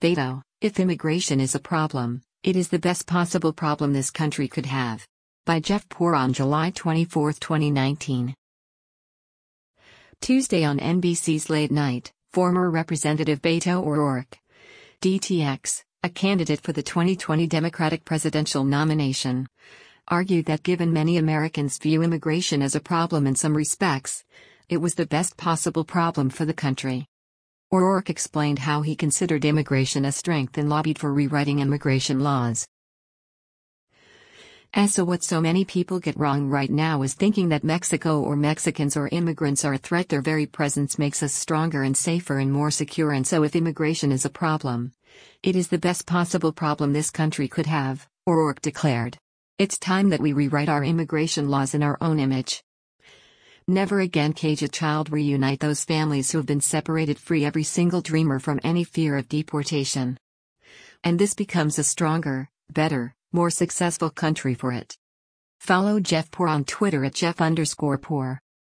Beto, if immigration is a problem, it is the best possible problem this country could have. By Jeff Poor on July 24, 2019. Tuesday on NBC's Late Night, former Representative Beto O'Rourke, DTX, a candidate for the 2020 Democratic presidential nomination, argued that given many Americans view immigration as a problem in some respects, it was the best possible problem for the country. O'Rourke explained how he considered immigration a strength and lobbied for rewriting immigration laws. So what so many people get wrong right now is thinking that Mexico or Mexicans or immigrants are a threat. Their very presence makes us stronger and safer and more secure, and so if immigration is a problem, it is the best possible problem this country could have, O'Rourke declared. It's time that we rewrite our immigration laws in our own image. Never again cage a child. Reunite those families who have been separated. Free every single dreamer from any fear of deportation. And this becomes a stronger, better, more successful country for it. Follow Jeff Poor on Twitter at Jeff_Poor.